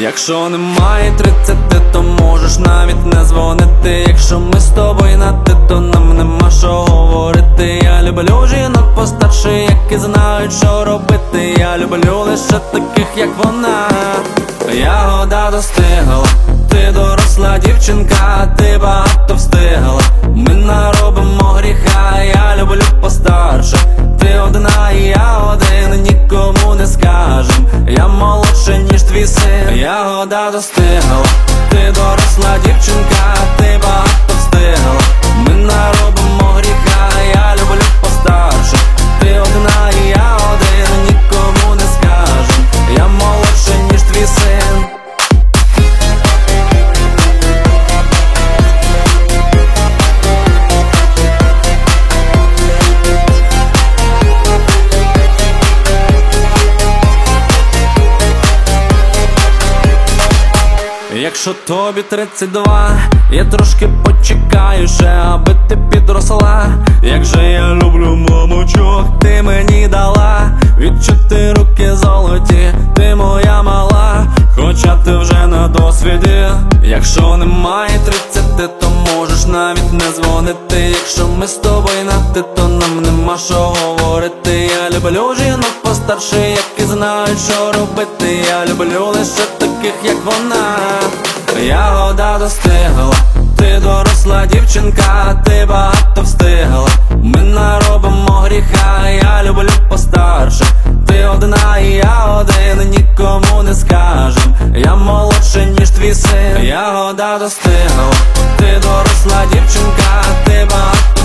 Якщо немає 30, то можеш навіть не дзвонити. Якщо ми з тобою на ти, то нам нема що говорити. Я люблю жінок постарше, які знають, що робити. Я люблю лише таких, як вона. Ягода достигла, ти доросла дівчинка, ти багато встигла. Ми наробимо гріха, я люблю постарше. Ти одна і я один, нікому не скажем. Я молодше, ніж твій син. Ягода достигла, ти доросла дівчинка, ти багато встигла. Ми наробимо гріха, я люблю постарше. Ти одна і я один, нікому не скажем. Я молодше, ніж твій син. Якщо тобі 32, я трошки почекаю ще, аби ти підросла. Як же я люблю мамочок, ти мені дала. Відчути руки золоті, ти моя мала, хоча ти вже на досвіді. Якщо немає 30, то можеш навіть не дзвонити. Якщо ми з тобою на ти, то нам нема що говорити. Я люблю жінок постарше, які знають, що робити. Я люблю лише таких, як вона. Ягода достигла, ти доросла дівчинка, ти багато встигла. Ми наробимо гріха, я люблю постарше. Ти одна і я один, нікому не скажем. Я молодше, ніж твій син. Ягода достигла, ти доросла дівчинка, ти багато